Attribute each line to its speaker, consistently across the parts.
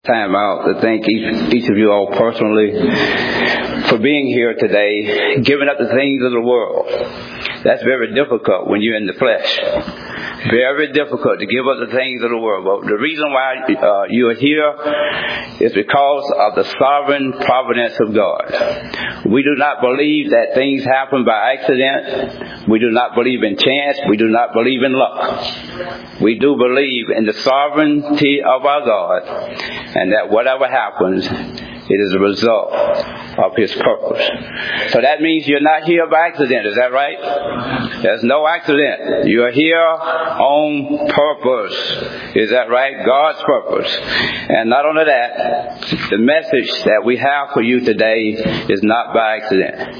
Speaker 1: time out to thank each of you all personally for being here today, giving up the things of the world. That's very difficult when you're in the flesh. Very difficult to give up the things of the world. But the reason why you are here is because of the sovereign providence of God. We do not believe that things happen by accident. We do not believe in chance. We do not believe in luck. We do believe in the sovereignty of our God, and that whatever happens, it is a result of His purpose. So that means you're not here by accident. Is that right? There's no accident. You're here on purpose. Is that right? God's purpose. And not only that, the message that we have for you today is not by accident.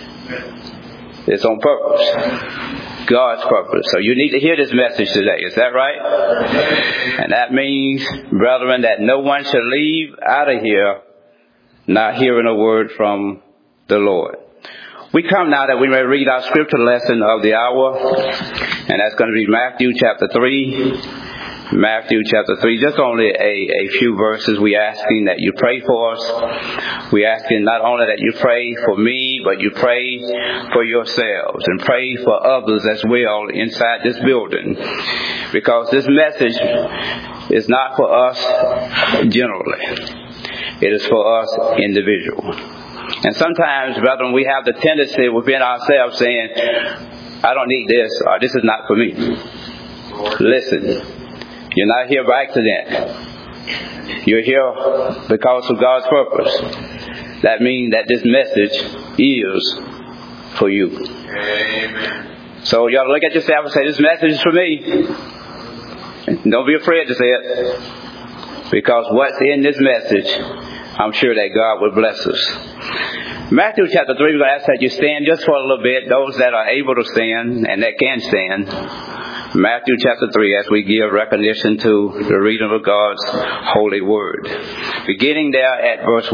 Speaker 1: It's on purpose. God's purpose. So you need to hear this message today. Is that right? And that means, brethren, that no one should leave out of here not hearing a word from the Lord. We come now that we may read our scripture lesson of the hour, and that's going to be Matthew chapter 3. Matthew chapter 3, just only a few verses. We asking that you pray for us. We asking not only that you pray for me, but you pray for yourselves and pray for others as well inside this building. Because this message is not for us generally. It is for us individually. And sometimes, brethren, we have the tendency within ourselves saying, I don't need this, or this is not for me. Listen. You're not here by accident. You're here because of God's purpose. That means that this message is for you. Amen. So you ought to look at yourself and say, this message is for me. And don't be afraid to say it. Because what's in this message, I'm sure that God will bless us. Matthew chapter 3, we're going to ask that you stand just for a little bit, those that are able to stand and that can stand. Matthew chapter 3, as we give recognition to the reading of God's holy word. Beginning there at verse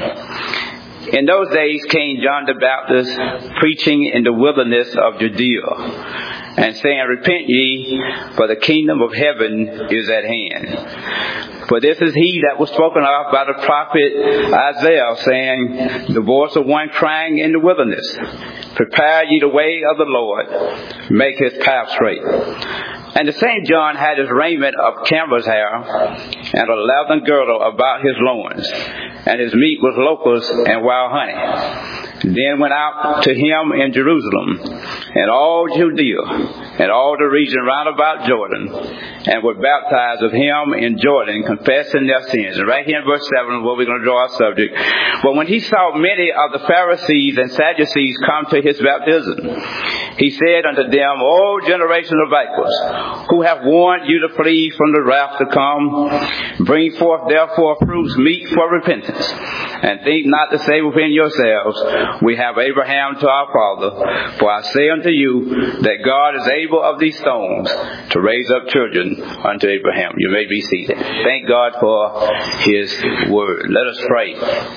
Speaker 1: 1. In those days came John the Baptist preaching in the wilderness of Judea, and saying, Repent ye, for the kingdom of heaven is at hand. For this is he that was spoken of by the prophet Isaiah, saying, The voice of one crying in the wilderness, Prepare ye the way of the Lord, make his path straight. And the same John had his raiment of camel's hair, and a leathern girdle about his loins, and his meat was locusts and wild honey. Then went out to him in Jerusalem, and all Judea, and all the region round about Jordan, and were baptized of him in Jordan, confessing their sins. And right here in verse 7 is where we're going to draw our subject. But when he saw many of the Pharisees and Sadducees come to his baptism, he said unto them, O generation of vipers, who have warned you to flee from the wrath to come, bring forth therefore fruits meet for repentance, and think not to say within yourselves, We have Abraham to our father. For I say unto you that God is able of these stones to raise up children unto Abraham. You may be seated. Thank God for His word. Let us pray.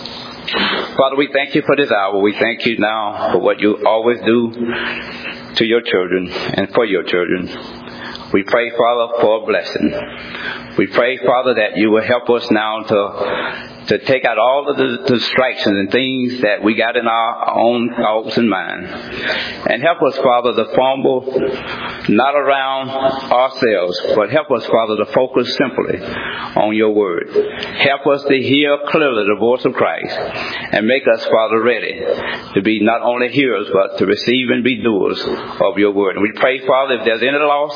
Speaker 1: Father, we thank you for this hour. We thank you now for what you always do to your children and for your children. We pray, Father, for a blessing. We pray, Father, that you will help us now to take out all of the distractions and things that we got in our own thoughts and mind. And help us, Father, to fumble not around ourselves, but help us, Father, to focus simply on your word. Help us to hear clearly the voice of Christ and make us, Father, ready to be not only hearers, but to receive and be doers of your word. And we pray, Father, if there's any loss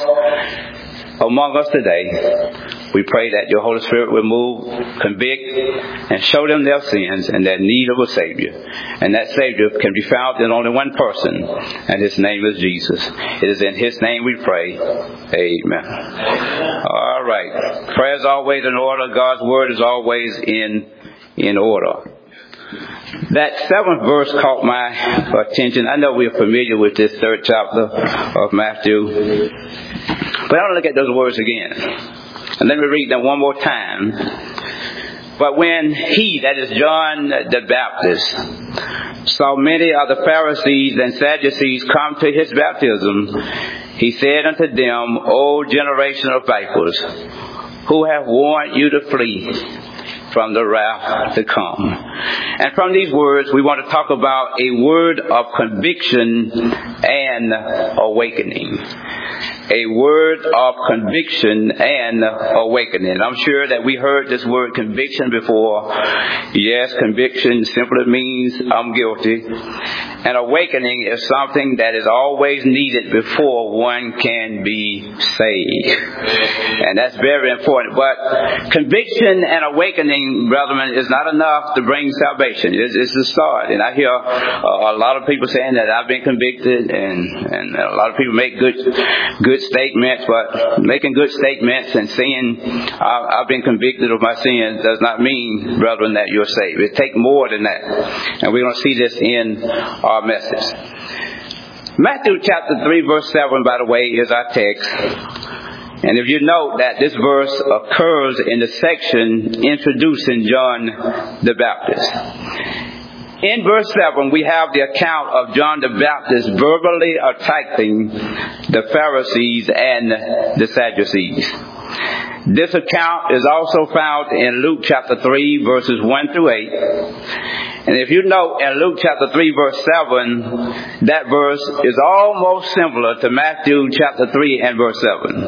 Speaker 1: among us today, we pray that your Holy Spirit will move, convict, and show them their sins and their need of a Savior. And that Savior can be found in only one person, and His name is Jesus. It is in His name we pray. Amen. All right. Prayer is always in order. God's Word is always in order. That 7th verse caught my attention. I know we're familiar with this 3rd chapter of Matthew, but I want to look at those words again. And let me read them one more time. But when he, that is John the Baptist, saw many of the Pharisees and Sadducees come to his baptism, he said unto them, O generation of vipers, who have warned you to flee from the wrath to come. And from these words, we want to talk about a word of conviction and awakening. A word of conviction and awakening. I'm sure that we heard this word conviction before. Yes, conviction simply means I'm guilty. And awakening is something that is always needed before one can be saved. And that's very important. But conviction and awakening, brethren, is not enough to bring salvation. It's the start. And I hear a lot of people saying that I've been convicted, and a lot of people make good statements, but making good statements and saying I've been convicted of my sins does not mean, brethren, that you're saved. It takes more than that. And we're going to see this in our message. Matthew chapter 3 verse 7, by the way, is our text. And if you note that this verse occurs in the section introducing John the Baptist. In verse 7, we have the account of John the Baptist verbally attacking the Pharisees and the Sadducees. This account is also found in Luke chapter 3, verses 1 through 8. And if you note in Luke chapter 3, verse 7, that verse is almost similar to Matthew chapter 3 and verse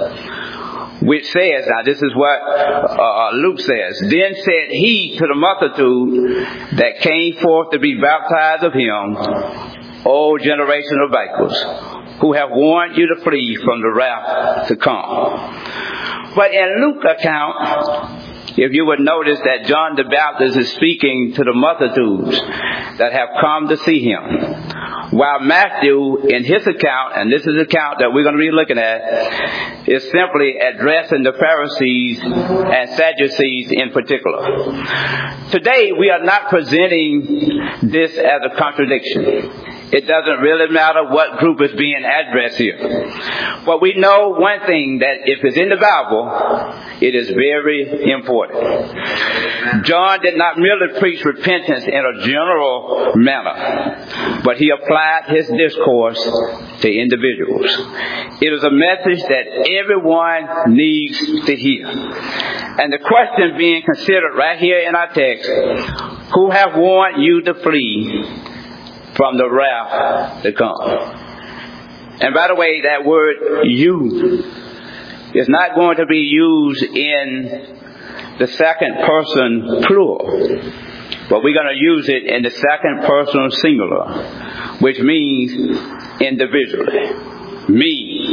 Speaker 1: 7. Which says, now this is what Luke says, then said he to the multitude that came forth to be baptized of him, O generation of vipers, who have warned you to flee from the wrath to come. But in Luke's account, if you would notice that John the Baptist is speaking to the multitudes that have come to see him. While Matthew, in his account, and this is the account that we're going to be looking at, is simply addressing the Pharisees and Sadducees in particular. Today, we are not presenting this as a contradiction. It doesn't really matter what group is being addressed here. But we know one thing, that if it's in the Bible, it is very important. John did not merely preach repentance in a general manner, but he applied his discourse to individuals. It is a message that everyone needs to hear. And the question being considered right here in our text, who have warned you to flee from the wrath to come? And by the way, that word you is not going to be used in the second person plural, but we're going to use it in the second person singular, which means individually. Me,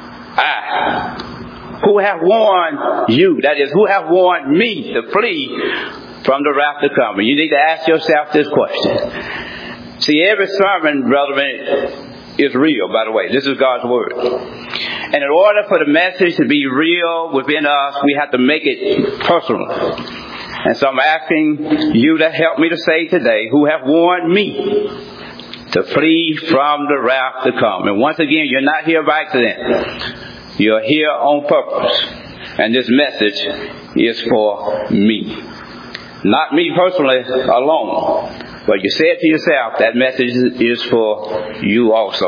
Speaker 1: I. Who have warned you, that is, who have warned me to flee from the wrath to come? And you need to ask yourself this question. See, every sermon, brethren, is real, by the way. This is God's Word. And in order for the message to be real within us, we have to make it personal. And so I'm asking you to help me to say today, who have warned me to flee from the wrath to come. And once again, you're not here by accident. You're here on purpose. And this message is for me. Not me personally alone. But you say it to yourself, that message is for you also.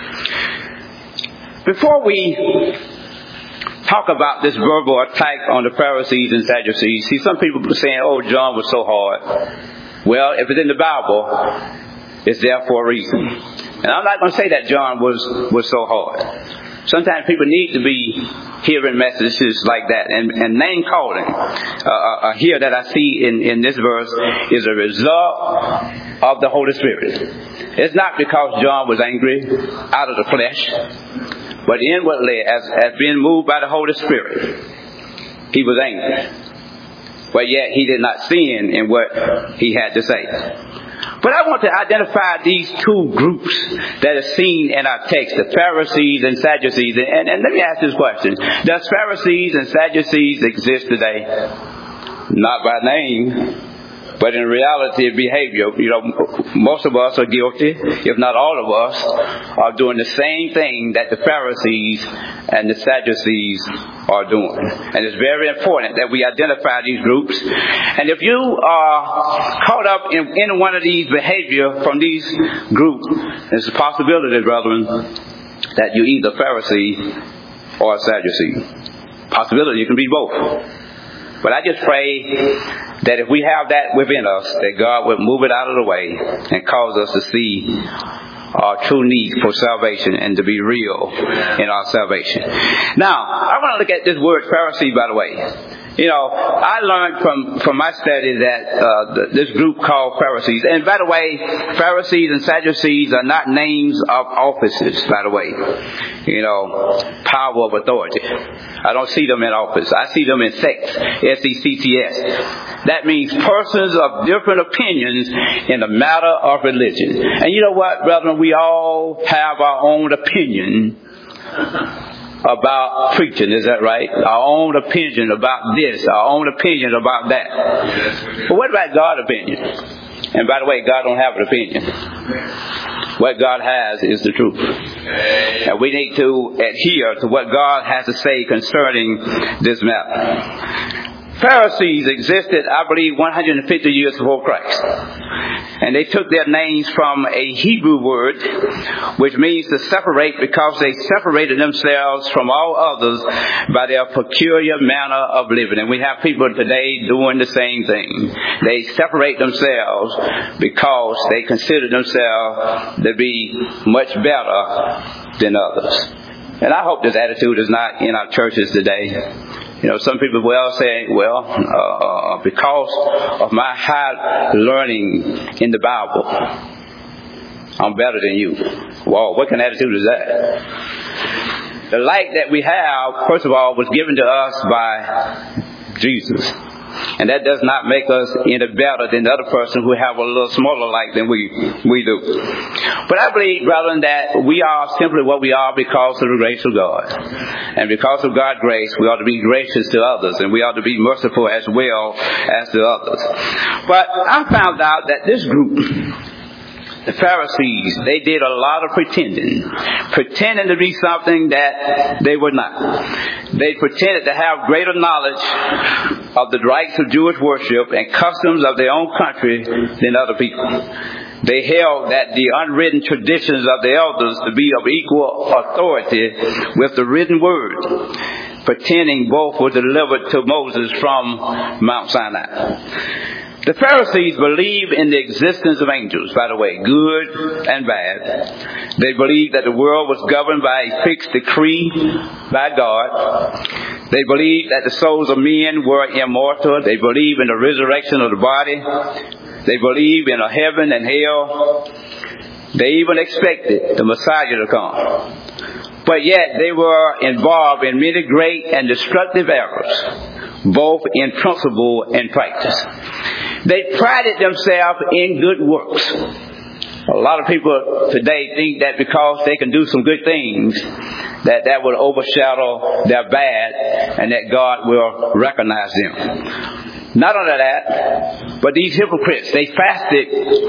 Speaker 1: Before we talk about this verbal attack on the Pharisees and Sadducees, see, some people are saying, oh, John was so hard. Well, if it's in the Bible, it's there for a reason. And I'm not going to say that John was so hard. Sometimes people need to be hearing messages like that. And name calling here that I see in this verse is a result of the Holy Spirit. It's not because John was angry out of the flesh, but inwardly, as being moved by the Holy Spirit, he was angry. But yet he did not sin in what he had to say. But I want to identify these two groups that are seen in our text, the Pharisees and Sadducees. And let me ask this question. Does Pharisees and Sadducees exist today? Not by name, but in reality of behavior. You know, most of us are guilty, if not all of us, are doing the same thing that the Pharisees and the Sadducees are doing. And it's very important that we identify these groups. And if you are caught up in any one of these behavior from these groups, there's a possibility, brethren, that you're either Pharisee or a Sadducee. Possibility, you can be both. But I just pray that if we have that within us, that God would move it out of the way and cause us to see our true need for salvation and to be real in our salvation. Now, I want to look at this word Pharisee, by the way. You know, I learned from my study that this group called Pharisees, and by the way, Pharisees and Sadducees are not names of offices, by the way. You know, power of authority. I don't see them in office. I see them in sects, S-E-C-T-S. That means persons of different opinions in the matter of religion. And you know what, brethren? We all have our own opinion about preaching, is that right? Our own opinion about this, our own opinion about that. But what about God's opinion? And by the way, God don't have an opinion. What God has is the truth. And we need to adhere to what God has to say concerning this matter. Pharisees existed, I believe, 150 years before Christ. And they took their names from a Hebrew word, which means to separate, because they separated themselves from all others by their peculiar manner of living. And we have people today doing the same thing. They separate themselves because they consider themselves to be much better than others. And I hope this attitude is not in our churches today. You know, some people will say, because of my high learning in the Bible, I'm better than you. Whoa, what kind of attitude is that? The light that we have, first of all, was given to us by Jesus. And that does not make us any better than the other person who have a little smaller light than we do. But I believe, brethren, that we are simply what we are because of the grace of God. And because of God's grace, we ought to be gracious to others, and we ought to be merciful as well as to others. But I found out that this group, the Pharisees, they did a lot of pretending to be something that they were not. They pretended to have greater knowledge of the rites of Jewish worship and customs of their own country than other people. They held that the unwritten traditions of the elders to be of equal authority with the written word, pretending both were delivered to Moses from Mount Sinai. The Pharisees believed in the existence of angels, by the way, good and bad. They believed that the world was governed by a fixed decree by God. They believed that the souls of men were immortal. They believed in the resurrection of the body. They believed in a heaven and hell. They even expected the Messiah to come. But yet they were involved in many great and destructive errors, both in principle and practice. They prided themselves in good works. A lot of people today think that because they can do some good things, that will overshadow their bad and that God will recognize them. Not only that, but these hypocrites, they fasted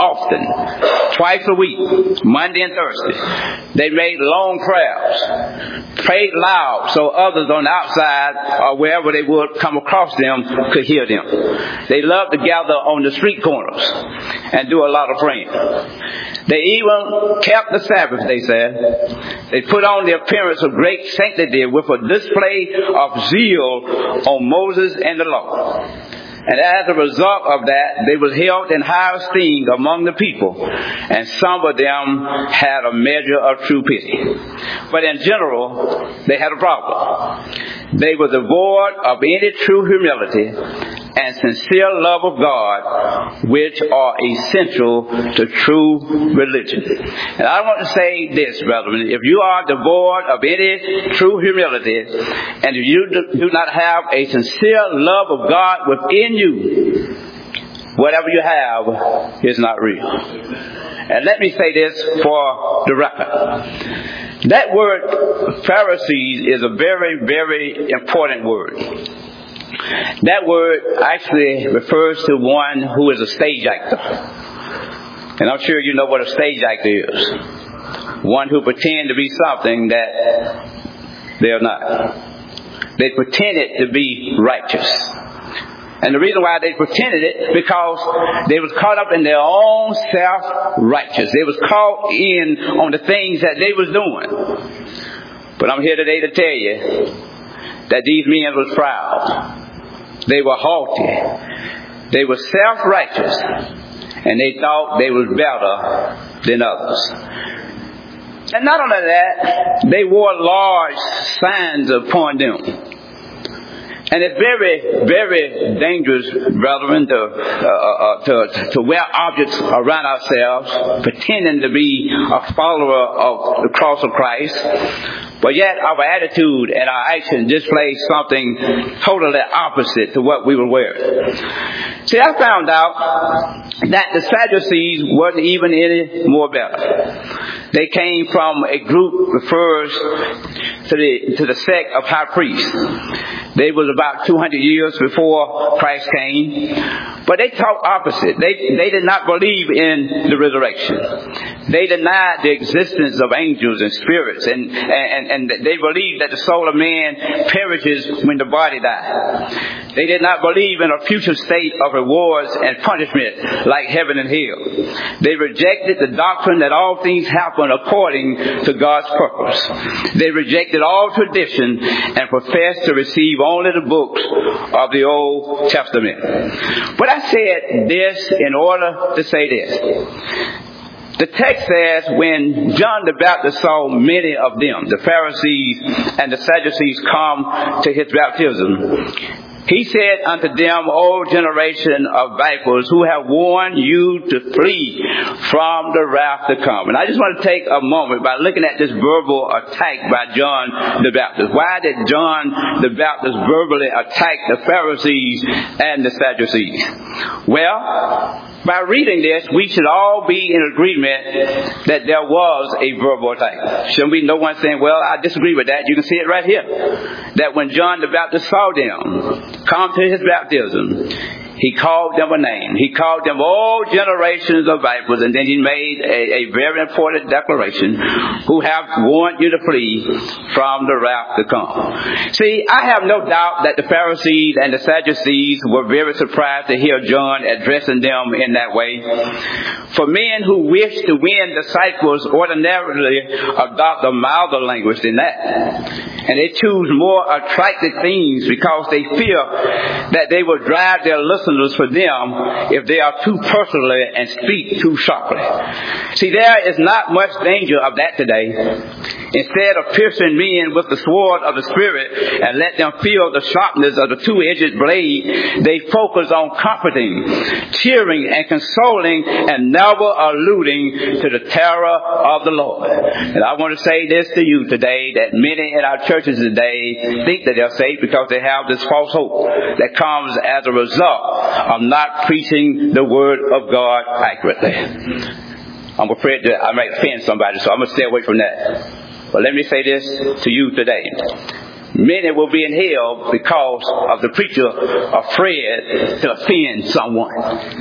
Speaker 1: often, twice a week, Monday and Thursday. They made long prayers, prayed loud so others on the outside or wherever they would come across them could hear them. They loved to gather on the street corners and do a lot of praying. They even kept the Sabbath, they said. They put on the appearance of great sanctity with a display of zeal on Moses and the law. And as a result of that, they were held in high esteem among the people, and some of them had a measure of true pity. But in general, they had a problem. They were devoid of any true humility and sincere love of God, which are essential to true religion. And I want to say this, brethren, if you are devoid of any true humility, and if you do not have a sincere love of God within you, whatever you have is not real. And let me say this for the record. That word Pharisees is a very, very important word. That word actually refers to one who is a stage actor. And I'm sure you know what a stage actor is. One who pretends to be something that they're not. They pretended to be righteous. And the reason why they pretended it, because they was caught up in their own self-righteous. They was caught in on the things that they was doing. But I'm here today to tell you that these men was proud. They were haughty. They were self-righteous, and they thought they was better than others. And not only that, they wore large signs upon them. And it's very, very dangerous, brethren, to wear objects around ourselves, pretending to be a follower of the cross of Christ, but yet our attitude and our action display something totally opposite to what we were wearing. See, I found out that the Sadducees wasn't even any more better. They came from a group refers to the sect of high priests. They was about 200 years before Christ came. But they taught opposite. They did not believe in the resurrection. They denied the existence of angels and spirits. And they believed that the soul of man perishes when the body dies. They did not believe in a future state of rewards and punishment like heaven and hell. They rejected the doctrine that all things happen according to God's purpose. They rejected all tradition and professed to receive only the books of the Old Testament. But I said this in order to say this. The text says when John the Baptist saw many of them, the Pharisees and the Sadducees, come to his baptism, he said unto them, O generation of vipers, who have warned you to flee from the wrath to come. And I just want to take a moment by looking at this verbal attack by John the Baptist. Why did John the Baptist verbally attack the Pharisees and the Sadducees? Well, by reading this, we should all be in agreement that there was a verbal attack. Shouldn't be no one saying, well, I disagree with that. You can see it right here. That when John the Baptist saw them come to his baptism, he called them a name. He called them all generations of vipers, and then he made a very important declaration, who have warned you to flee from the wrath to come. See, I have no doubt that the Pharisees and the Sadducees were very surprised to hear John addressing them in that way. For men who wish to win disciples ordinarily adopt a milder language than that. And they choose more attractive things because they fear that they will drive their listeners for them if they are too personally and speak too sharply. See, there is not much danger of that today. Instead of piercing men with the sword of the Spirit and let them feel the sharpness of the two-edged blade, they focus on comforting, cheering, and consoling, and never alluding to the terror of the Lord. And I want to say this to you today, that many in our churches today think that they're saved because they have this false hope that comes as a result of not preaching the Word of God accurately. I'm afraid that I might offend somebody, so I'm going to stay away from that. But let me say this to you today. Many will be in hell because of the preacher afraid to offend someone.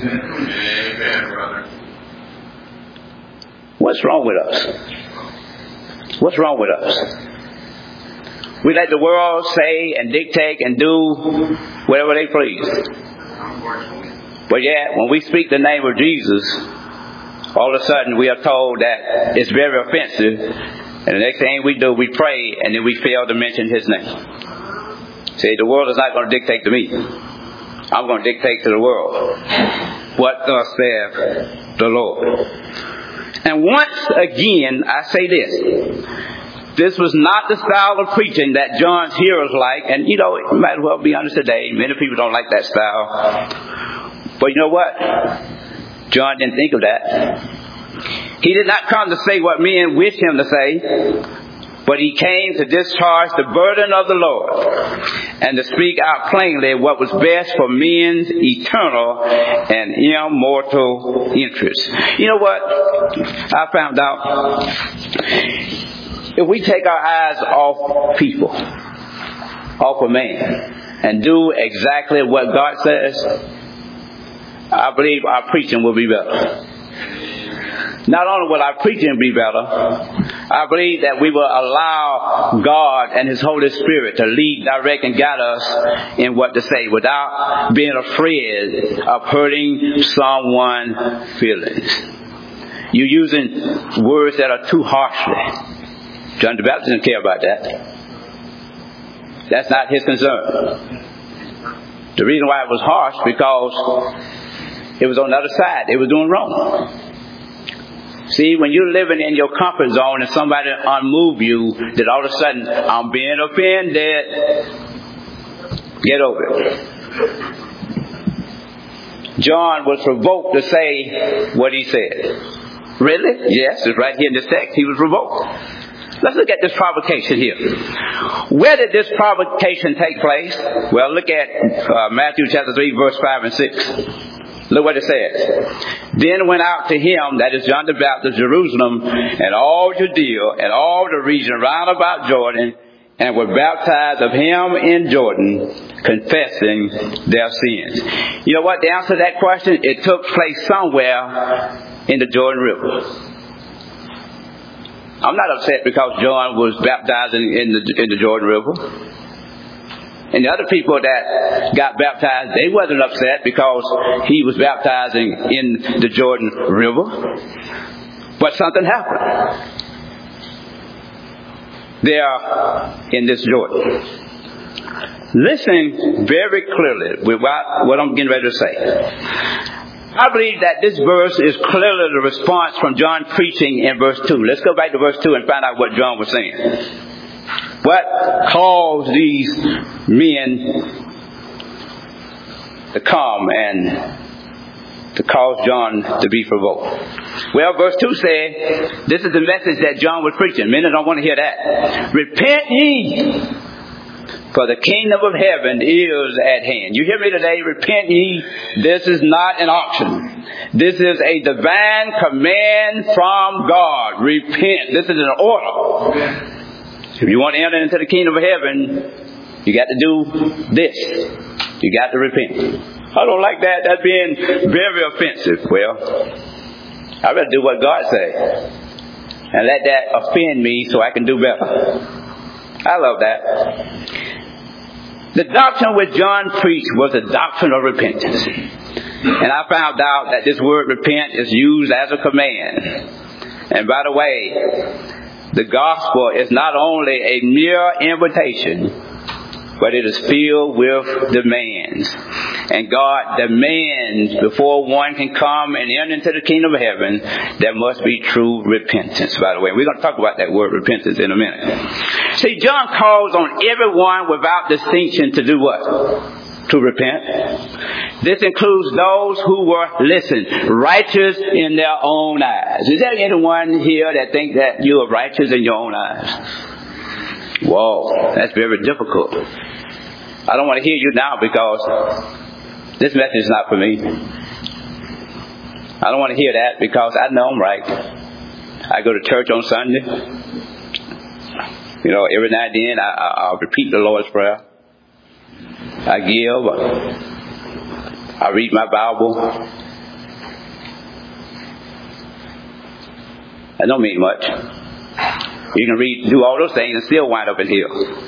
Speaker 1: What's wrong with us? What's wrong with us? We let the world say and dictate and do whatever they please. But yet, when we speak the name of Jesus, all of a sudden we are told that it's very offensive. And the next thing we do, we pray, and then we fail to mention His name. See, the world is not going to dictate to me. I'm going to dictate to the world. What thus saith the Lord. And once again, I say this. This was not the style of preaching that John's hearers like. And, you know, it might as well be honest today. Many people don't like that style. But you know what? John didn't think of that. He did not come to say what men wish him to say, but he came to discharge the burden of the Lord and to speak out plainly what was best for men's eternal and immortal interests. You know what? I found out if we take our eyes off people, off of man, and do exactly what God says, I believe our preaching will be better. Not only will our preaching be better, I believe that we will allow God and His Holy Spirit to lead, direct, and guide us in what to say without being afraid of hurting someone's feelings. You're using words that are too harshly. John the Baptist didn't care about that. That's not his concern. The reason why it was harsh, because it was on the other side. They were doing wrong. See, when you're living in your comfort zone and somebody unmove you, then all of a sudden, I'm being offended. Get over it. John was provoked to say what he said. Really? Yes, it's right here in this text. He was provoked. Let's look at this provocation here. Where did this provocation take place? Well, look at Matthew chapter 3, verse 5 and 6. Look what it says. Then went out to him, that is John the Baptist, Jerusalem, and all Judea, and all the region round about Jordan, and were baptized of him in Jordan, confessing their sins. You know what? The answer to that question, it took place somewhere in the Jordan River. I'm not upset because John was baptized in the Jordan River. And the other people that got baptized, they wasn't upset because he was baptizing in the Jordan River. But something happened there in this Jordan. Listen very clearly with what I'm getting ready to say. I believe that this verse is clearly the response from John preaching in verse 2. Let's go back to verse 2 and find out what John was saying. What caused these men to come and to cause John to be provoked? Well, verse 2 said, this is the message that John was preaching. Many don't want to hear that. Repent ye, for the kingdom of heaven is at hand. You hear me today? Repent ye. This is not an option. This is a divine command from God. Repent. This is an order. If you want to enter into the kingdom of heaven, you got to do this. You got to repent. I don't like that. That's being very offensive. Well, I'd rather do what God says and let that offend me so I can do better. I love that. The doctrine which John preached was the doctrine of repentance. And I found out that this word repent is used as a command. And by the way, the gospel is not only a mere invitation, but it is filled with demands. And God demands before one can come and enter into the kingdom of heaven, there must be true repentance, by the way. We're going to talk about that word repentance in a minute. See, John calls on everyone without distinction to do what? To repent. This includes those who were, listen, righteous in their own eyes. Is there anyone here that think that you are righteous in your own eyes? Whoa, that's very difficult. I don't want to hear you now because this message is not for me. I don't want to hear that because I know I'm right. I go to church on Sunday. You know, every now and then I'll repeat the Lord's Prayer. I give. I read my Bible. That don't mean much. You can do all those things and still wind up in hell.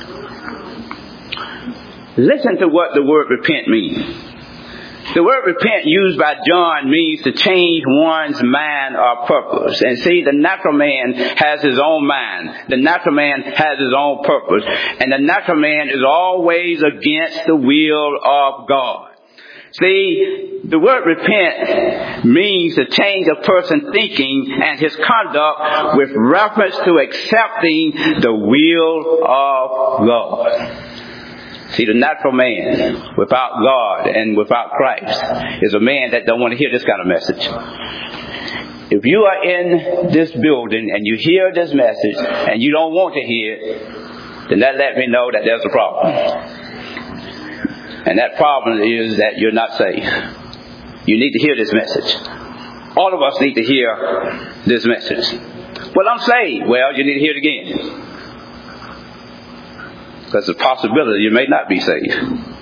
Speaker 1: Listen to what the word repent means. The word repent used by John means to change one's mind or purpose. And see, the natural man has his own mind. The natural man has his own purpose. And the natural man is always against the will of God. See, the word repent means to change a person's thinking and his conduct with reference to accepting the will of God. See, the natural man without God and without Christ is a man that don't want to hear this kind of message. If you are in this building and you hear this message and you don't want to hear it, then that let me know that there's a problem. And that problem is that you're not saved. You need to hear this message. All of us need to hear this message. Well, I'm saved. Well, you need to hear it again. Because there's a possibility you may not be saved.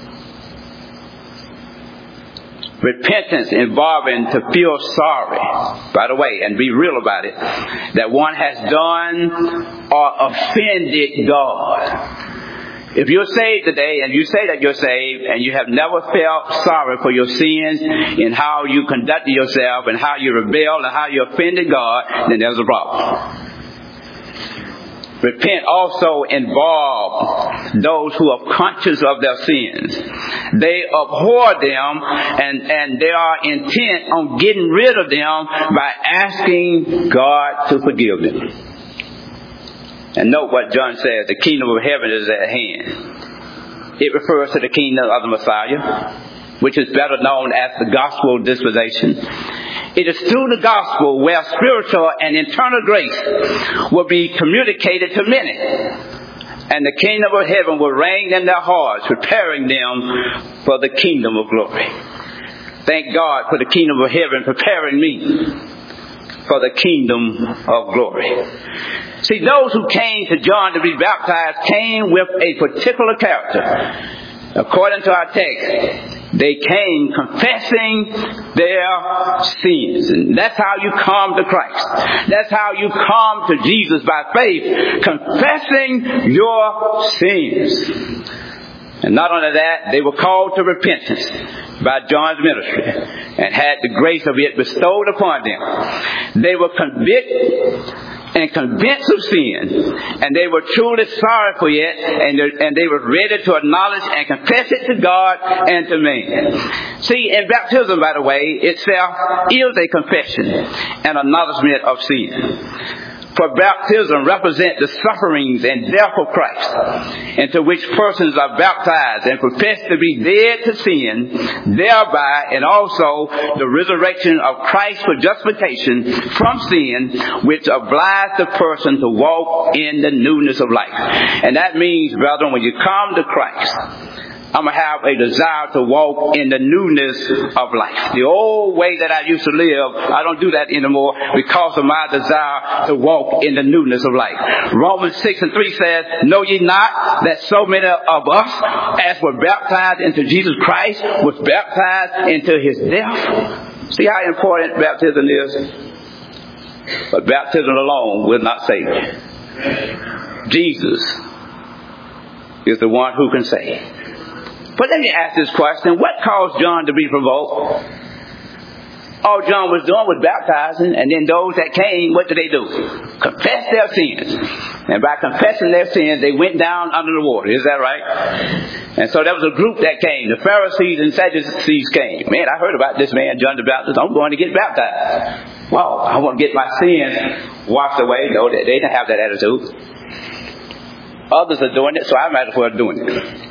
Speaker 1: Repentance involving to feel sorry, by the way, and be real about it, that one has done or offended God. If you're saved today and you say that you're saved and you have never felt sorry for your sins and how you conducted yourself and how you rebelled and how you offended God, then there's a problem. Repent also involves those who are conscious of their sins. They abhor them and they are intent on getting rid of them by asking God to forgive them. And note what John says, the kingdom of heaven is at hand. It refers to the kingdom of the Messiah, which is better known as the gospel dispensation. It is through the gospel where spiritual and eternal grace will be communicated to many. And the kingdom of heaven will reign in their hearts, preparing them for the kingdom of glory. Thank God for the kingdom of heaven preparing me for the kingdom of glory. See, those who came to John to be baptized came with a particular character. According to our text, they came confessing their sins. And that's how you come to Christ. That's how you come to Jesus, by faith, confessing your sins. And not only that, they were called to repentance by John's ministry and had the grace of it bestowed upon them. They were convicted and convinced of sin, and they were truly sorry for it, and they were ready to acknowledge and confess it to God and to man. See, in baptism, by the way, itself is a confession and acknowledgement of sin. For baptism represents the sufferings and death of Christ, into which persons are baptized and profess to be dead to sin, thereby, and also the resurrection of Christ for justification from sin, which obliges the person to walk in the newness of life. And that means, brethren, when you come to Christ, I'm going to have a desire to walk in the newness of life. The old way that I used to live, I don't do that anymore because of my desire to walk in the newness of life. Romans 6:3 says, know ye not that so many of us, as were baptized into Jesus Christ, was baptized into his death? See how important baptism is? But baptism alone will not save you. Jesus is the one who can save. But let me ask this question. What caused John to be provoked? All John was doing was baptizing, and then those that came, what did they do? Confess their sins. And by confessing their sins, they went down under the water. Is that right? And so there was a group that came. The Pharisees and Sadducees came. Man, I heard about this man, John the Baptist. I'm going to get baptized. Wow, I want to get my sins washed away. No, they didn't have that attitude. Others are doing it, so I might as well do it.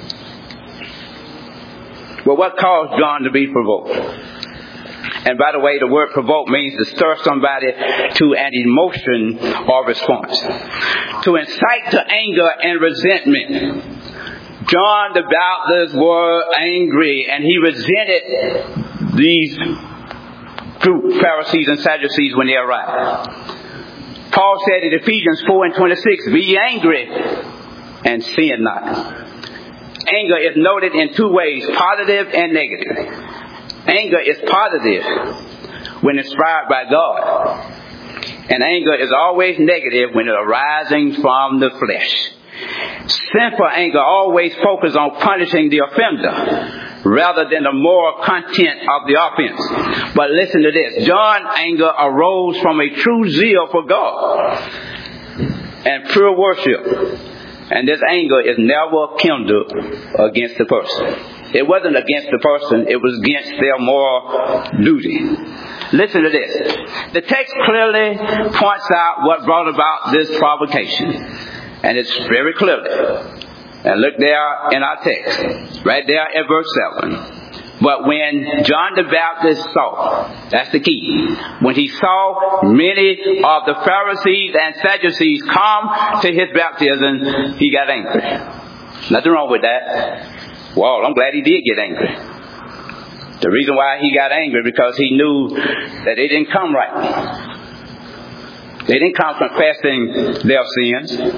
Speaker 1: Well, what caused John to be provoked? And by the way, the word provoke means to stir somebody to an emotion or response. To incite to anger and resentment. John the Baptist was angry and he resented these group, Pharisees and Sadducees, when they arrived. Paul said in Ephesians 4:26, be ye angry and sin not. Anger is noted in two ways, positive and negative. Anger is positive when inspired by God. And anger is always negative when it arising from the flesh. Sinful anger always focuses on punishing the offender rather than the moral content of the offense. But listen to this. John's anger arose from a true zeal for God and pure worship. And this anger is never kindled against the person. It wasn't against the person, it was against their moral duty. Listen to this. The text clearly points out what brought about this provocation. And it's very clearly. And look there in our text, right there at verse 7. But when John the Baptist saw, that's the key, when he saw many of the Pharisees and Sadducees come to his baptism, he got angry. Nothing wrong with that. Well, I'm glad he did get angry. The reason why he got angry because he knew that they didn't come right. They didn't come confessing their sins.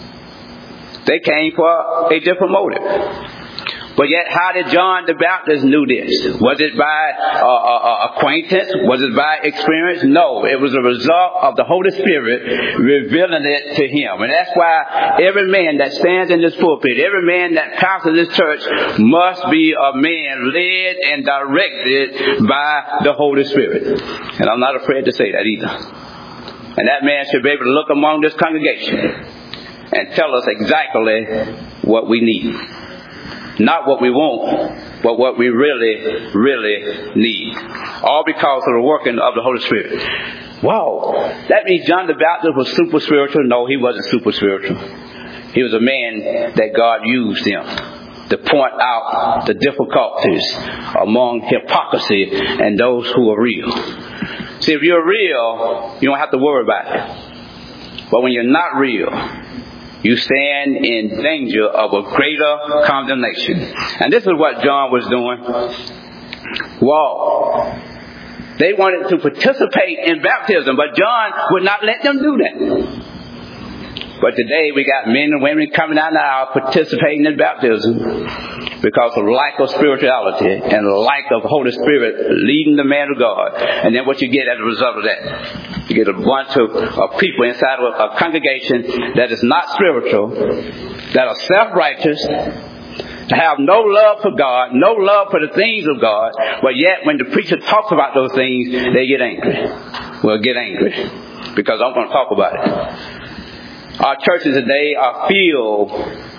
Speaker 1: They came for a different motive. But yet, how did John the Baptist knew this? Was it by acquaintance? Was it by experience? No, it was a result of the Holy Spirit revealing it to him. And that's why every man that stands in this pulpit, every man that pastors this church must be a man led and directed by the Holy Spirit. And I'm not afraid to say that either. And that man should be able to look among this congregation and tell us exactly what we need. Not what we want, but what we really, really need. All because of the working of the Holy Spirit. Wow, that means John the Baptist was super spiritual? No, he wasn't super spiritual. He was a man that God used him to point out the difficulties among hypocrisy and those who are real. See, if you're real, you don't have to worry about it. But when you're not real, you stand in danger of a greater condemnation. And this is what John was doing. Wow. They wanted to participate in baptism, but John would not let them do that. But today we got men and women coming out now participating in baptism because of lack of spirituality and lack of Holy Spirit leading the man of God. And then what you get as a result of that, you get a bunch of people inside of a congregation that is not spiritual, that are self-righteous, have no love for God, no love for the things of God, but yet when the preacher talks about those things, they get angry. Well, get angry because I'm going to talk about it. Our churches today are filled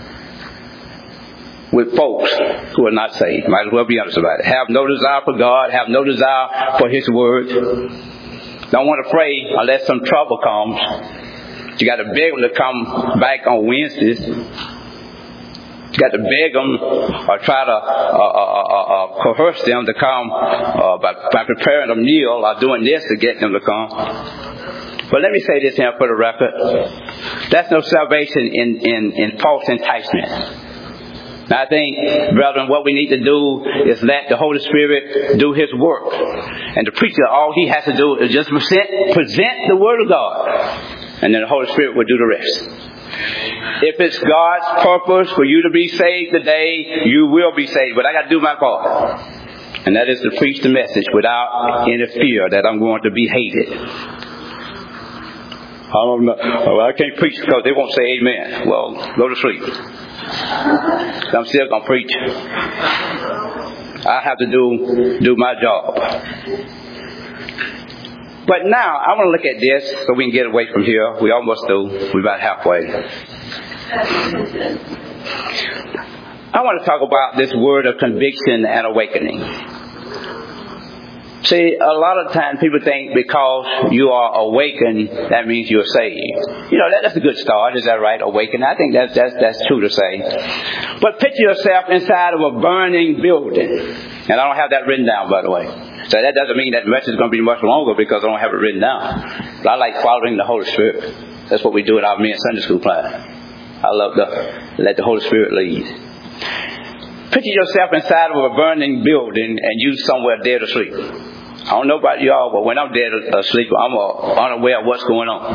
Speaker 1: with folks who are not saved. Might as well be honest about it. Have no desire for God, have no desire for His Word. Don't want to pray unless some trouble comes. You got to beg them to come back on Wednesdays. You got to beg them or try to coerce them to come by preparing a meal or doing this to get them to come. But let me say this here for the record. That's no salvation in false enticement. Now I think, brethren, what we need to do is let the Holy Spirit do His work. And the preacher, all he has to do is just present the Word of God. And then the Holy Spirit will do the rest. If it's God's purpose for you to be saved today, you will be saved. But I got to do my part. And that is to preach the message without any fear that I'm going to be hated. I don't know. Well, I can't preach because they won't say amen. Well, go to sleep. I'm still going to preach. I have to do my job. But now, I want to look at this so we can get away from here. We almost do. We're about halfway. I want to talk about this word of conviction and awakening. See, a lot of times people think because you are awakened, that means you're saved. You know, that's a good start. Is that right? Awakened. I think that's true to say. But picture yourself inside of a burning building. And I don't have that written down, by the way. So that doesn't mean that the message is going to be much longer because I don't have it written down. But I like following the Holy Spirit. That's what we do at our men's Sunday school class. I love to let the Holy Spirit lead. Picture yourself inside of a burning building and you somewhere dead asleep. I don't know about y'all, but when I'm dead asleep, I'm unaware of what's going on.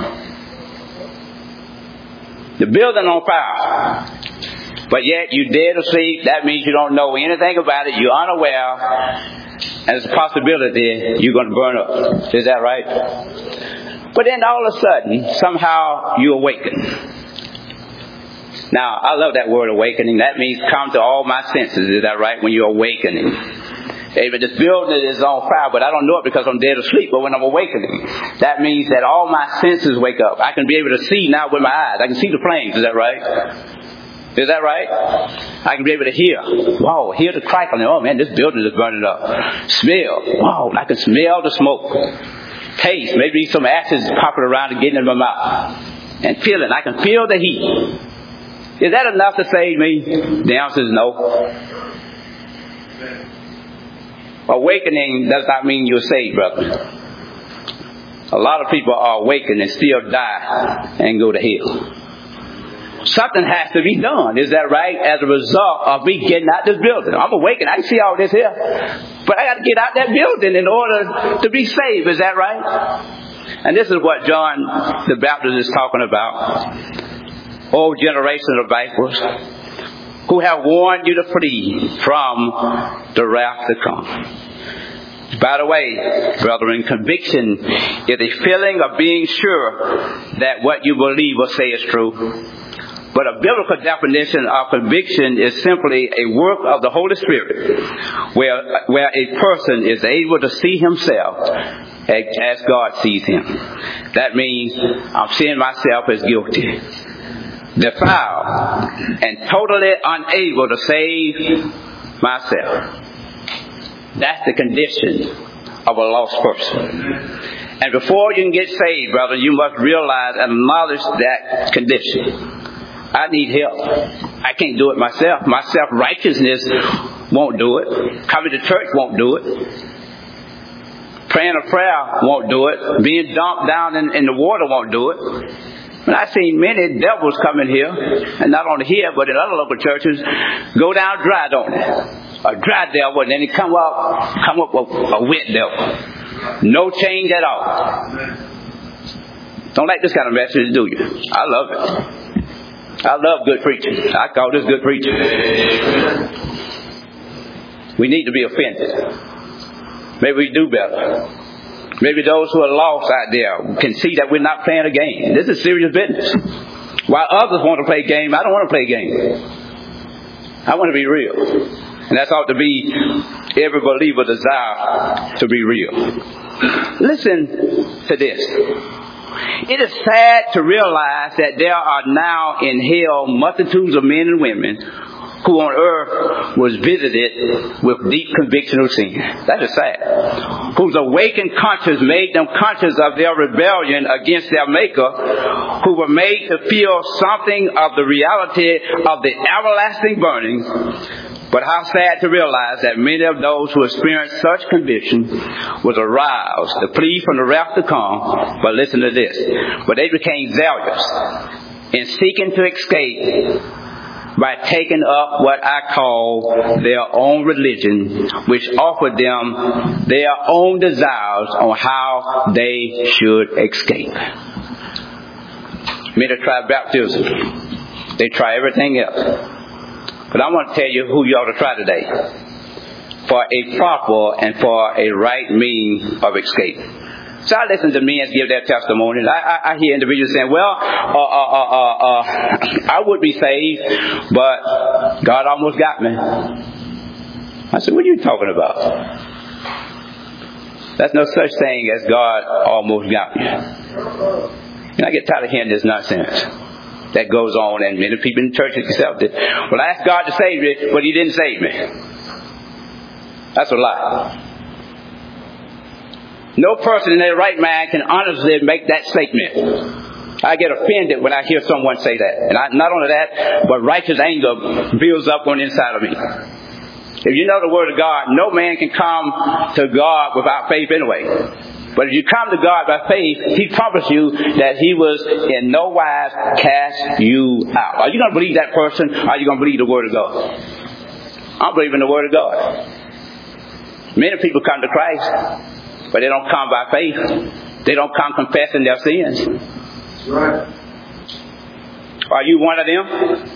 Speaker 1: The building on fire, but yet you dead asleep. That means you don't know anything about it. You're unaware, and there's a possibility you're going to burn up. Is that right? But then all of a sudden, somehow you awaken. Now, I love that word awakening. That means come to all my senses. Is that right? When you're awakening. Amen. This building is on fire, but I don't know it because I'm dead asleep. But when I'm awakening, that means that all my senses wake up. I can be able to see now with my eyes. I can see the flames. Is that right? Is that right? I can be able to hear. Wow, hear the crackling. Oh man, this building is burning up. Smell. Wow, I can smell the smoke. Taste. Maybe some ashes popping around and getting in my mouth. And feel it. I can feel the heat. Is that enough to save me? The answer is no. Awakening does not mean you're saved, brother. A lot of people are awakened and still die and go to hell. Something has to be done. Is that right? As a result of me getting out this building. I'm awakened. I can see all this here. But I got to get out that building in order to be saved. Is that right? And this is what John the Baptist is talking about. Old generation of vipers who have warned you to flee from the wrath to come. By the way, brethren, conviction is a feeling of being sure that what you believe or say is true. But a biblical definition of conviction is simply a work of the Holy Spirit where a person is able to see himself as God sees him. That means I'm seeing myself as guilty. defiled, and totally unable to save myself. That's the condition of a lost person. And before you can get saved, brother, you must realize and acknowledge that condition. I need help. I can't do it myself. My self-righteousness won't do it. Coming to church won't do it. Praying a prayer won't do it. Being dumped down in the water won't do it. And I've seen many devils come in here, and not only here, but in other local churches, go down dry, don't they? A dry devil, and then they come up with a wet devil. No change at all. Don't like this kind of message, do you? I love it. I love good preaching. I call this good preaching. We need to be offended. Maybe we do better. Maybe those who are lost out there can see that we're not playing a game. This is serious business. While others want to play a game, I don't want to play a game. I want to be real. And that's ought to be every believer's desire to be real. Listen to this. It is sad to realize that there are now in hell multitudes of men and women who on earth was visited with deep conviction of sin. That is sad. Whose awakened conscience made them conscious of their rebellion against their Maker, who were made to feel something of the reality of the everlasting burning. But how sad to realize that many of those who experienced such conviction was aroused to flee from the wrath to come. But listen to this. But they became zealous in seeking to escape by taking up what I call their own religion, which offered them their own desires on how they should escape. Many try baptism. They try everything else. But I want to tell you who you ought to try today for a proper and for a right means of escape. So I listen to men give their testimonies. I hear individuals saying, well, I would be saved, but God almost got me. I said, what are you talking about? There's no such thing as God almost got me. And I get tired of hearing this nonsense that goes on, and many people in the church accept it. Well, I asked God to save me, but He didn't save me. That's a lie. No person in their right mind can honestly make that statement. I get offended when I hear someone say that. And not only that, but righteous anger builds up on the inside of me. If you know the Word of God, no man can come to God without faith anyway. But if you come to God by faith, He promised you that He was in no wise cast you out. Are you going to believe that person, or are you going to believe the Word of God? I'm believing the Word of God. Many people come to Christ, but they don't come by faith. They don't come confessing their sins. Right. Are you one of them?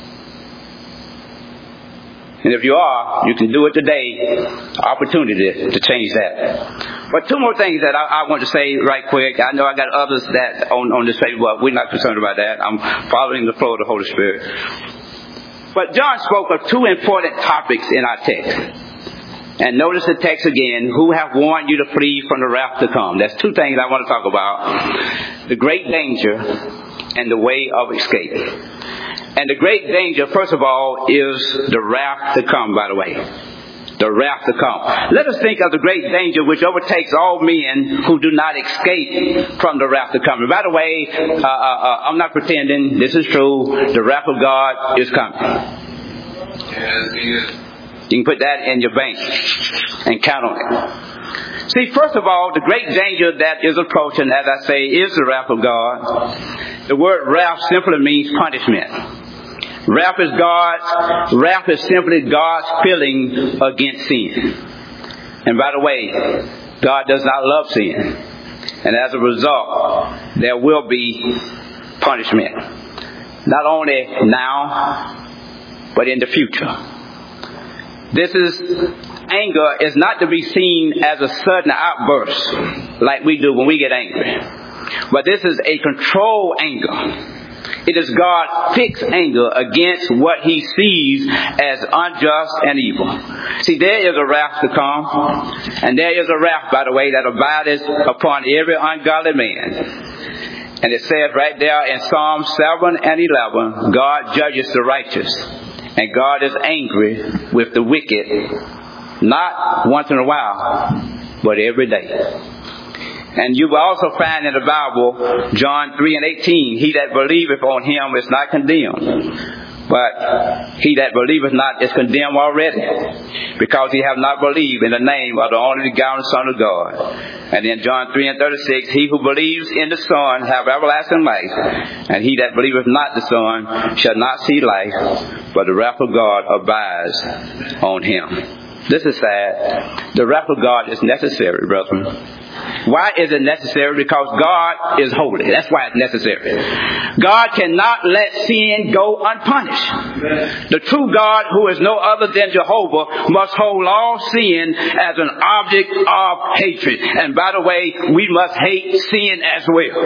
Speaker 1: And if you are, you can do it today. Opportunity to change that. But two more things that I want to say right quick. I know I got others that on this page, but we're not concerned about that. I'm following the flow of the Holy Spirit. But John spoke of two important topics in our text. And notice the text again, who have warned you to flee from the wrath to come. That's two things I want to talk about. The great danger and the way of escape. And the great danger, first of all, is the wrath to come, by the way. The wrath to come. Let us think of the great danger which overtakes all men who do not escape from the wrath to come. And by the way, I'm not pretending. This is true. The wrath of God is coming. Yes, you can put that in your bank and count on it. See, first of all, the great danger that is approaching, as I say, is the wrath of God. The word wrath simply means punishment. Wrath is simply God's feeling against sin. And by the way, God does not love sin. And as a result, there will be punishment. Not only now, but in the future. Anger is not to be seen as a sudden outburst like we do when we get angry. But this is a controlled anger. It is God's fixed anger against what He sees as unjust and evil. See, there is a wrath to come. And there is a wrath, by the way, that abideth upon every ungodly man. And it says right there in Psalm 7 and 11, God judges the righteous. And God is angry with the wicked, not once in a while, but every day. And you will also find in the Bible, John 3 and 18, he that believeth on him is not condemned. But he that believeth not is condemned already, because he hath not believed in the name of the only begotten Son of God. And in John 3 and 36, he who believes in the Son hath everlasting life, and he that believeth not the Son shall not see life, but the wrath of God abides on him. This is sad. The wrath of God is necessary, brethren. Why is it necessary? Because God is holy. That's why it's necessary. God cannot let sin go unpunished. The true God, who is no other than Jehovah, must hold all sin as an object of hatred. And by the way, we must hate sin as well.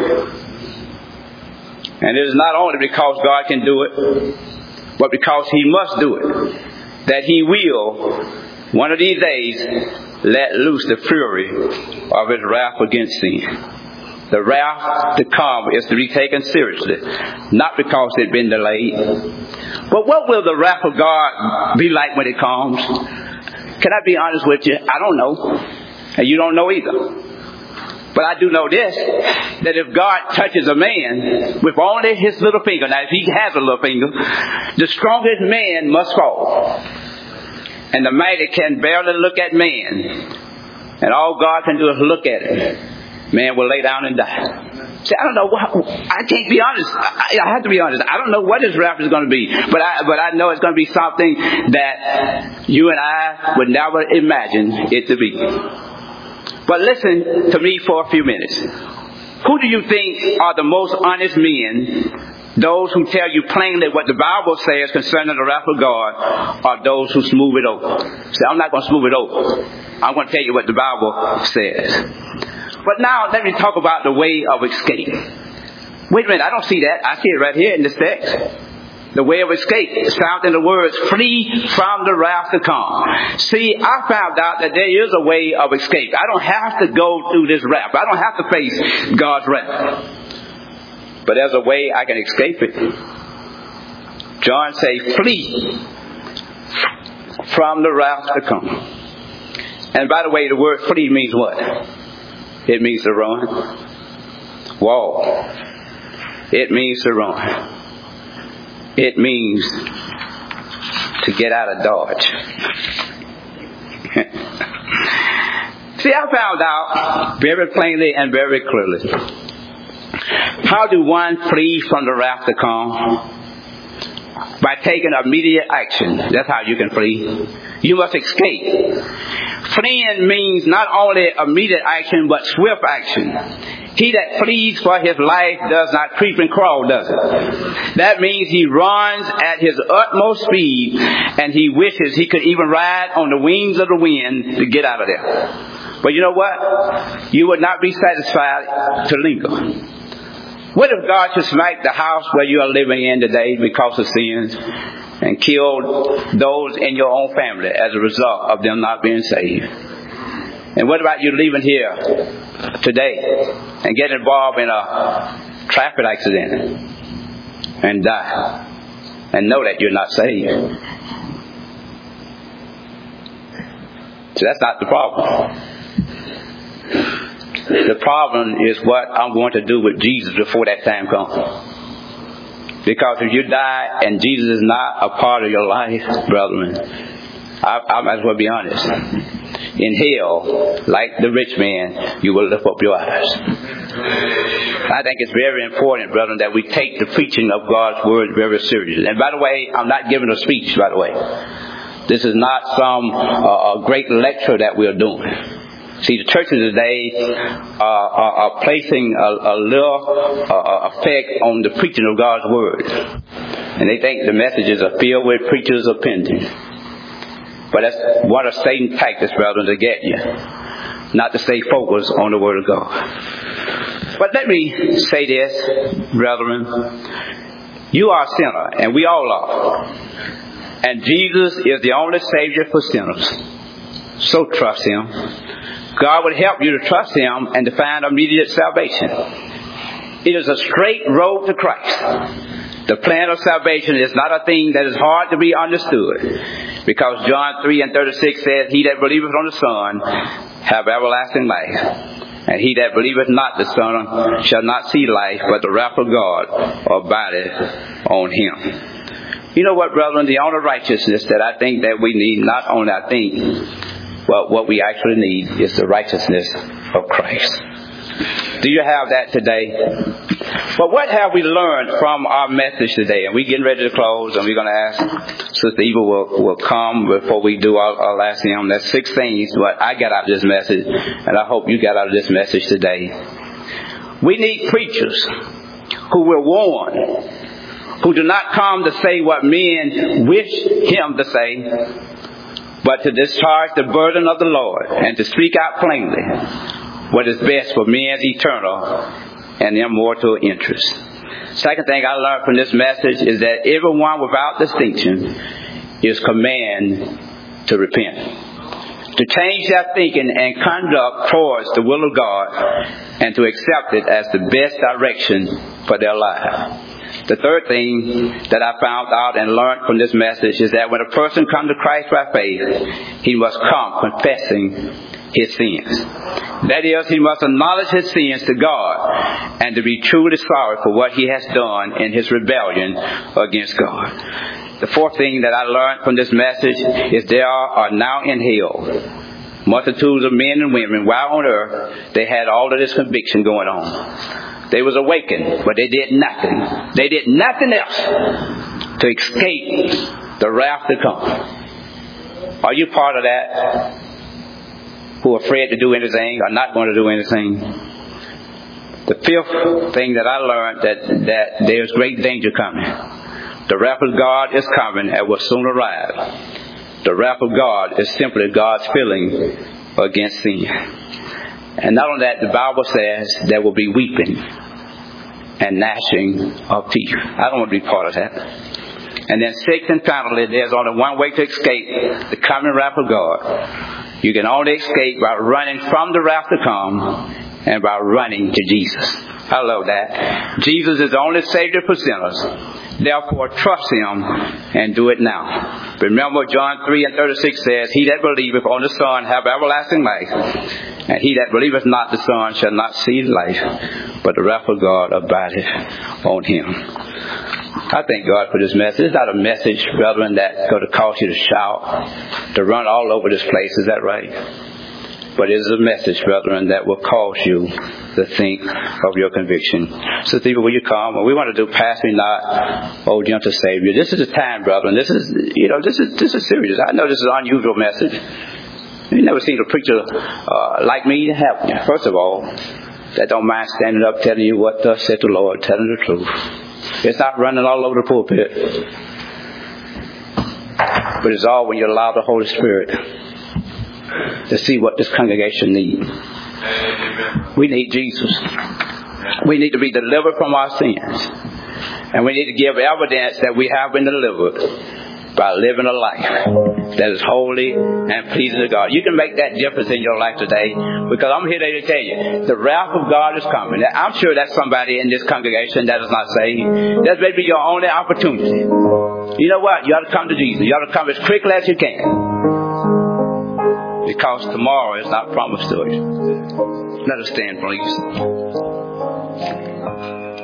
Speaker 1: And it is not only because God can do it, but because he must do it, that he will, one of these days, let loose the fury of his wrath against sin. The wrath to come is to be taken seriously, not because it's been delayed. But what will the wrath of God be like when it comes? Can I be honest with you? I don't know. And you don't know either. But I do know this, that if God touches a man with only his little finger, now if he has a little finger, the strongest man must fall. And the mighty can barely look at man. And all God can do is look at it. Man will lay down and die. See, I don't know. I can't be honest. I have to be honest. I don't know what his wrath is going to be. But I know it's going to be something that you and I would never imagine it to be. But listen to me for a few minutes. Who do you think are the most honest men? Those who tell you plainly what the Bible says concerning the wrath of God, are those who smooth it over. See, I'm not going to smooth it over. I'm going to tell you what the Bible says. But now let me talk about the way of escape. Wait a minute, I don't see that. I see it right here in this text. The way of escape is found in the words, flee from the wrath to come. See, I found out that there is a way of escape. I don't have to go through this wrath. I don't have to face God's wrath. But there's a way I can escape it. John says, flee from the wrath to come. And by the way, the word flee means what? It means to run. Whoa. It means to run. It means to get out of Dodge. See, I found out very plainly and very clearly. How do one flee from the wrath to come? By taking immediate action. That's how you can flee. You must escape. Fleeing means not only immediate action, but swift action. He that flees for his life does not creep and crawl, does it? That means he runs at his utmost speed, and he wishes he could even ride on the wings of the wind to get out of there. But you know what? You would not be satisfied to linger. What if God should smite the house where you are living in today because of sins and kill those in your own family as a result of them not being saved? And what about you leaving here today and get involved in a traffic accident and die and know that you're not saved? So that's not the problem. The problem is what I'm going to do with Jesus before that time comes. Because if you die and Jesus is not a part of your life, brethren, I might as well be honest. In hell, like the rich man, you will lift up your eyes. I think it's very important, brethren, that we take the preaching of God's word very seriously. And by the way, I'm not giving a speech, by the way. This is not some great lecture that we're doing. See, the churches today are placing a little effect on the preaching of God's word. And they think the messages are filled with preachers' opinions. But that's one of Satan's tactics, brethren, to get you. Not to stay focused on the word of God. But let me say this, brethren. You are a sinner, and we all are. And Jesus is the only Savior for sinners. So trust Him. God would help you to trust Him and to find immediate salvation. It is a straight road to Christ. The plan of salvation is not a thing that is hard to be understood, because John 3:36 says, "He that believeth on the Son have everlasting life, and he that believeth not the Son shall not see life, but the wrath of God abideth on him." You know what, brethren? The only righteousness that I think that we need, not only I think, but what we actually need is the righteousness of Christ. Do you have that today? But what have we learned from our message today? And we're getting ready to close, and we're going to ask Sister Eva will come before we do our last hymn. That's 6 things what I got out of this message, and I hope you got out of this message today. We need preachers who will warn, who do not come to say what men wish him to say, but to discharge the burden of the Lord and to speak out plainly what is best for men's eternal and immortal interests. Second thing I learned from this message is that everyone without distinction is commanded to repent, to change their thinking and conduct towards the will of God, and to accept it as the best direction for their life. The third thing that I found out and learned from this message is that when a person comes to Christ by faith, he must come confessing his sins. That is, he must acknowledge his sins to God and to be truly sorry for what he has done in his rebellion against God. The fourth thing that I learned from this message is there are now in hell multitudes of men and women while on earth they had all of this conviction going on. They was awakened, but they did nothing. They did nothing else to escape the wrath to come. Are you part of that? Who are afraid to do anything, are not going to do anything? The fifth thing that I learned that there's great danger coming. The wrath of God is coming and will soon arrive. The wrath of God is simply God's feeling against sin. And not only that, the Bible says there will be weeping and gnashing of teeth. I don't want to be part of that. And then sixth and finally, there's only one way to escape the coming wrath of God. You can only escape by running from the wrath to come and by running to Jesus. I love that. Jesus is the only Savior for sinners. Therefore, trust him and do it now. Remember, John 3:36 says, "He that believeth on the Son have everlasting life, and he that believeth not the Son shall not see life, but the wrath of God abideth on him." I thank God for this message. It's not a message, brethren, that's going to cause you to shout, to run all over this place. Is that right? But it is a message, brethren, that will cause you to think of your conviction. So, Stephen, will you come? We want to do Pass Me Not, O Gentle Savior. This is the time, brethren. This is serious. I know this is an unusual message. You've never seen a preacher like me have. First of all, that don't mind standing up telling you what thus said the Lord, telling the truth. It's not running all over the pulpit. But it's all when you allow the Holy Spirit to see what this congregation needs. We need Jesus. We need to be delivered from our sins. And we need to give evidence that we have been delivered by living a life that is holy and pleasing to God. You can make that difference in your life today, because I'm here to tell you, the wrath of God is coming. I'm sure that's somebody in this congregation that is not saved. That may be your only opportunity. You know what? You ought to come to Jesus. You ought to come as quickly as you can, because tomorrow is not promised to you. Let us stand, please.